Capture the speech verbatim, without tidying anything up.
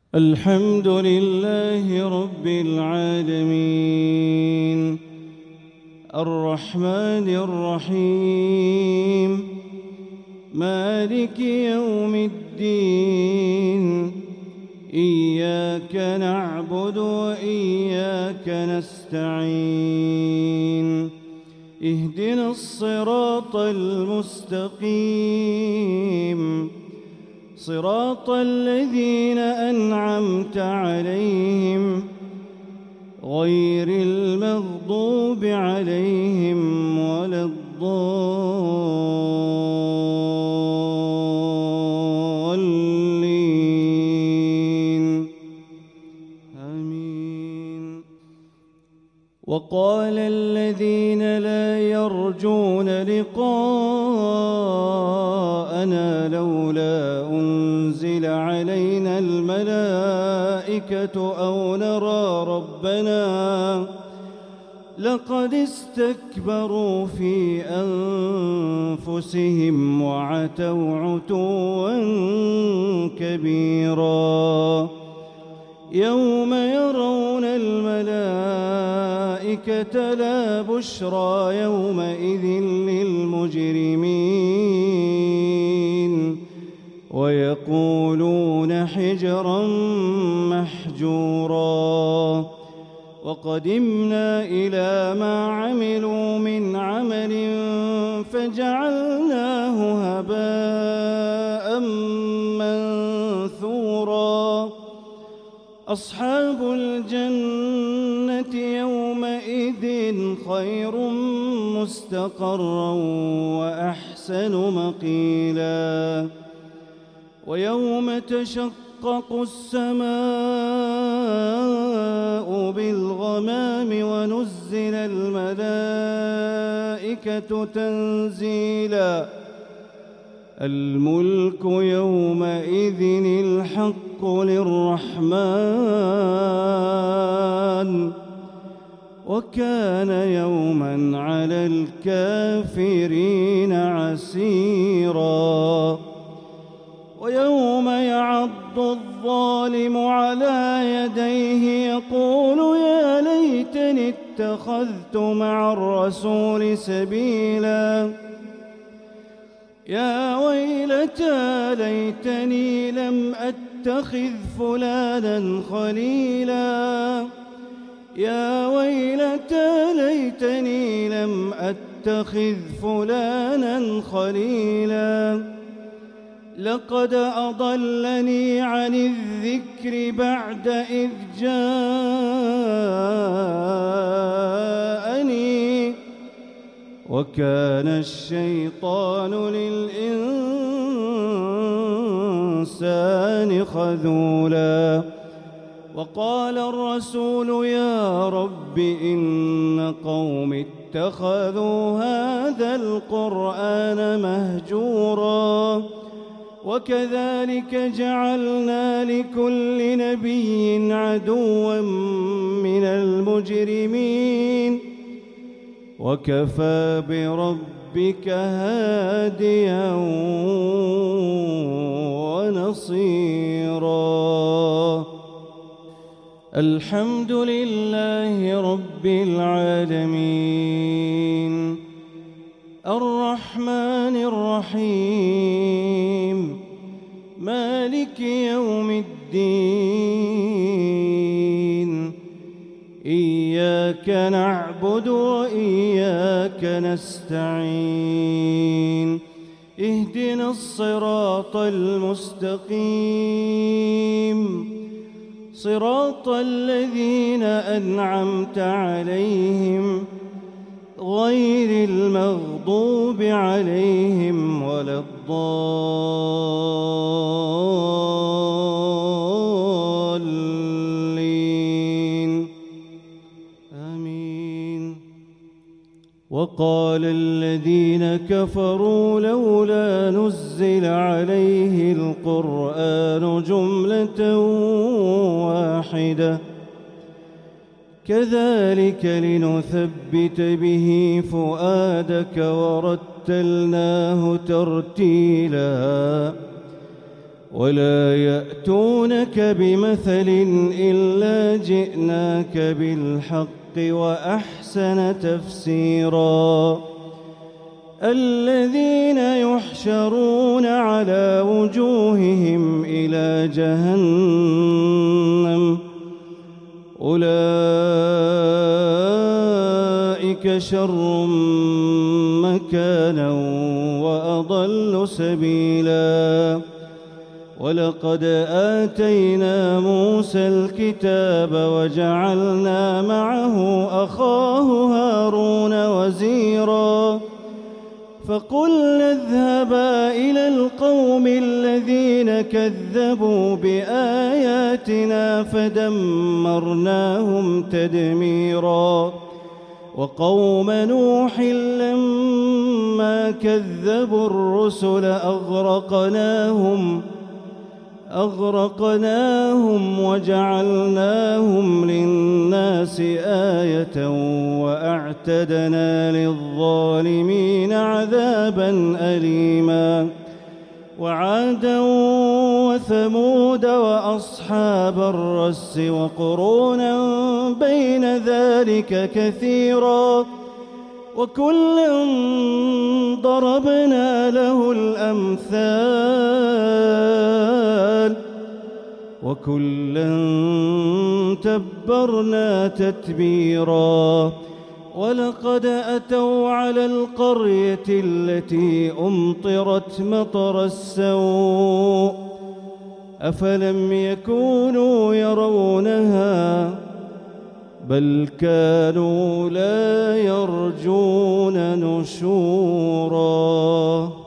الحمد لله رب العالمين الرحمن الرحيم مالك يوم الدين إياك نعبد وإياك نستعين اهدنا الصراط المستقيم صراط الذين أنعمت عليهم غير المغضوب عليهم ولا الضالين آمين. وقال الذين لا يرجون لقاءنا لولا أنزل علينا الملائكة أو نرى ربنا لقد استكبروا في أنفسهم وعتوا عتوا كبيرا يوم يرون الملائكة لا بشرى يومئذ للمجرمين ويقولون حجرا محجورا وقدمنا إلى ما عملوا من عمل فجعلناه هباء منثورا أصحاب الجنة يومئذ خير مستقرا وأحسن مقيلا ويوم تشقق السماء بالغمام ونزل الملائكة تنزيلا الملك يومئذ الحق للرحمن وكان يوما على الكافرين عسيرا ويوم يعض الظالم على يديه يقول يا ليتني اتخذت مع الرسول سبيلا يا ويلتى ليتني لم أتخذ فلانا خليلا يا ويلتى ليتني لم أتخذ فلانا خليلا لقد أضلني عن الذكر بعد إذ جاءني وكان الشيطان للإنسان خذولا وقال الرسول يا رب إن قوم اتخذوا هذا القرآن مهجورا وكذلك جعلنا لكل نبي عدوا من المجرمين وكفى بربك هاديا ونصيرا. الحمد لله رب العالمين الرحمن الرحيم مالك يوم الدين إياك نعبد وإياك نستعين اهدنا الصراط المستقيم صراط الذين أنعمت عليهم غير المغضوب عليهم ولا الضالين آمين. وقال الذين كفروا لولا نزل عليه القرآن جملة واحدة كذلك لنثبت به فؤادك ورتلناه ترتيلا ولا يأتونك بمثل إلا جئناك بالحق وأحسن تفسيرا الذين يحشرون على وجوههم إلى جهنم أولئك شر مكانا وأضل سبيلا ولقد آتينا موسى الكتاب وجعلنا معه أخاه هارون وزيرا فقلنا اذهبا إلى القوم الذين كذبوا بآياتنا فدمرناهم تدميرا وقوم نوح لما كذبوا الرسل أغرقناهم أغرقناهم وجعلناهم للناس آية وأعتدنا للظالمين عذابا أليما وعادا وثمود وأصحاب الرس وقرونا بين ذلك كثيرا وكلا ضربنا له الأمثال وكلا تبرنا تتبيرا ولقد أتوا على القرية التي أمطرت مطر السوء أفلم يكونوا يرونها بل كانوا لا يرجون نشورا.